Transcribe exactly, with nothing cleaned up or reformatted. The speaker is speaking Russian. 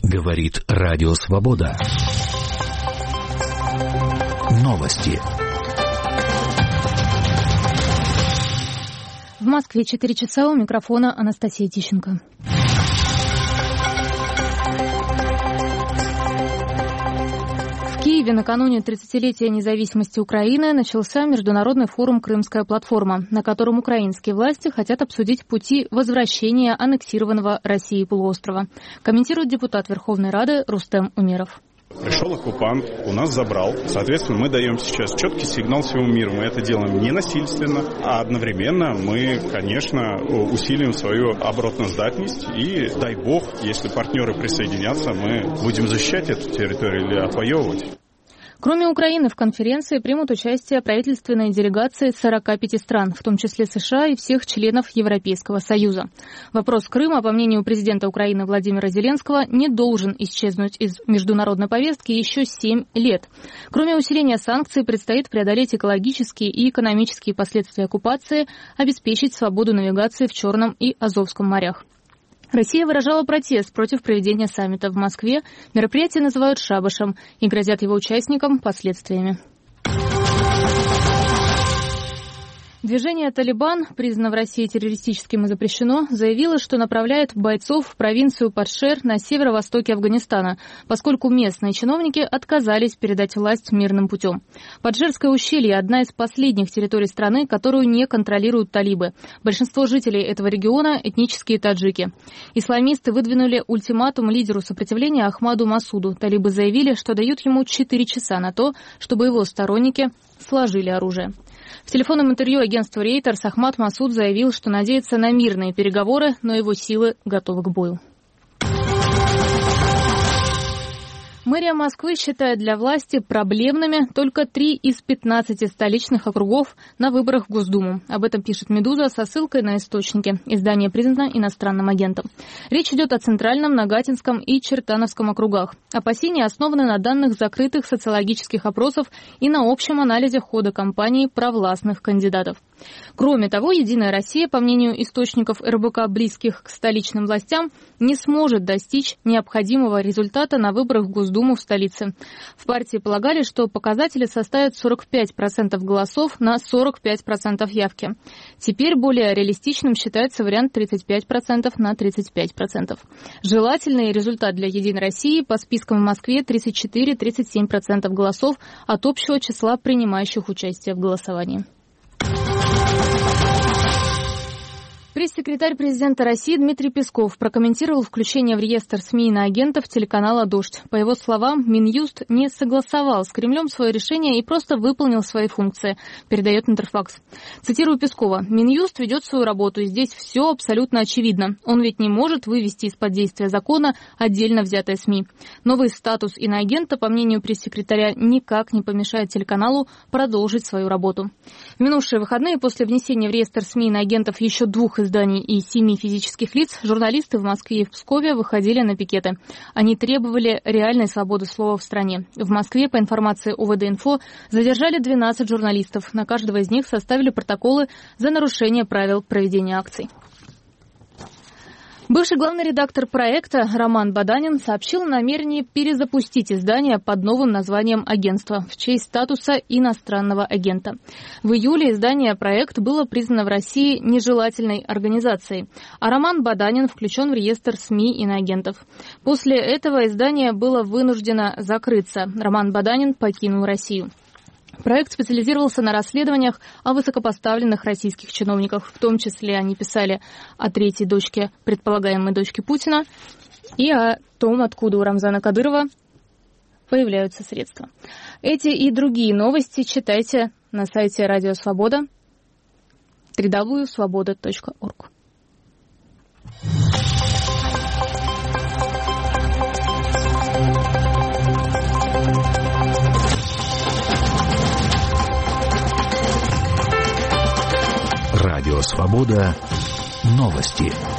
Говорит Радио Свобода. Новости. В Москве четыре часа, у микрофона Анастасия Тищенко. В Киеве накануне тридцатилетия независимости Украины начался международный форум «Крымская платформа», на котором украинские власти хотят обсудить пути возвращения аннексированного Россией полуострова. Комментирует депутат Верховной Рады Рустем Умеров. Пришел оккупант, у нас забрал. Соответственно, мы даем сейчас четкий сигнал всему миру. Мы это делаем не насильственно, а одновременно мы, конечно, усилим свою оборотную здатность. И, дай бог, если партнеры присоединятся, мы будем защищать эту территорию или отвоевывать. Кроме Украины, в конференции примут участие правительственные делегации сорока пяти стран, в том числе США и всех членов Европейского Союза. Вопрос Крыма, по мнению президента Украины Владимира Зеленского, не должен исчезнуть из международной повестки еще семь лет. Кроме усиления санкций, предстоит преодолеть экологические и экономические последствия оккупации, обеспечить свободу навигации в Черном и Азовском морях. Россия выражала протест против проведения саммита в Москве. Мероприятие называют шабашем и грозят его участникам последствиями. Движение «Талибан», признано в России террористическим и запрещено, заявило, что направляет бойцов в провинцию Падшер на северо-востоке Афганистана, поскольку местные чиновники отказались передать власть мирным путем. Падшерское ущелье – одна из последних территорий страны, которую не контролируют талибы. Большинство жителей этого региона – этнические таджики. Исламисты выдвинули ультиматум лидеру сопротивления Ахмаду Масуду. Талибы заявили, что дают ему четыре часа на то, чтобы его сторонники сложили оружие. В телефонном интервью агентству Reuters Ахмад Масуд заявил, что надеется на мирные переговоры, но его силы готовы к бою. Мэрия Москвы считает для власти проблемными только три из пятнадцати столичных округов на выборах в Госдуму. Об этом пишет «Медуза» со ссылкой на источники. Издание признано иностранным агентом. Речь идет о Центральном, Нагатинском и Чертановском округах. Опасения основаны на данных закрытых социологических опросов и на общем анализе хода кампании провластных кандидатов. Кроме того, «Единая Россия», по мнению источников эр бэ ка, близких к столичным властям, не сможет достичь необходимого результата на выборах в Госдуму в столице. В партии полагали, что показатели составят сорок пять процентов голосов на сорок пять процентов явки. Теперь более реалистичным считается вариант тридцать пять процентов на тридцать пять процентов. Желательный результат для «Единой России» по спискам в Москве тридцать четыре - тридцать семь процентов голосов от общего числа принимающих участие в голосовании. Пресс-секретарь президента России Дмитрий Песков прокомментировал включение в реестр СМИ иноагентов телеканала «Дождь». По его словам, Минюст не согласовал с Кремлем свое решение и просто выполнил свои функции, передает Интерфакс. Цитирую Пескова. «Минюст ведет свою работу, и здесь все абсолютно очевидно. Он ведь не может вывести из-под действия закона отдельно взятое СМИ. Новый статус иноагента, по мнению пресс-секретаря, никак не помешает телеканалу продолжить свою работу». В минувшие выходные после внесения в реестр СМИ иноагентов еще двух изданий и семи физических лиц, журналисты в Москве и в Пскове выходили на пикеты. Они требовали реальной свободы слова в стране. В Москве, по информации о вэ дэ инфо, задержали двенадцать журналистов. На каждого из них составили протоколы за нарушение правил проведения акций. Бывший главный редактор проекта Роман Баданин сообщил о намерении перезапустить издание под новым названием агентства в честь статуса иностранного агента. В июле издание «Проект» было признано в России нежелательной организацией, а Роман Баданин включен в реестр СМИ иноагентов. После этого издание было вынуждено закрыться. Роман Баданин покинул Россию. Проект специализировался на расследованиях о высокопоставленных российских чиновниках. В том числе они писали о третьей дочке, предполагаемой дочке Путина, и о том, откуда у Рамзана Кадырова появляются средства. Эти и другие новости читайте на сайте Радио Свобода дабл ю дабл ю дабл ю точка свобода точка орг. Радио Свобода. Новости.